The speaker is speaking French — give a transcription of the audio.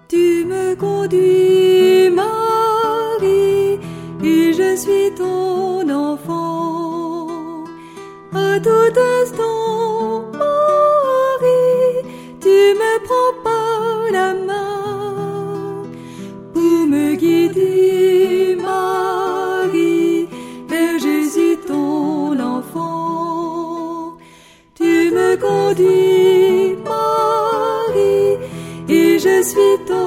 Tu me conduis, Marie, et je suis ton enfant. À tout instant, Marie, tu me prends par la main pour me guider, Marie, vers Jésus ton enfant. Tu me conduis, Marie, et je suis ton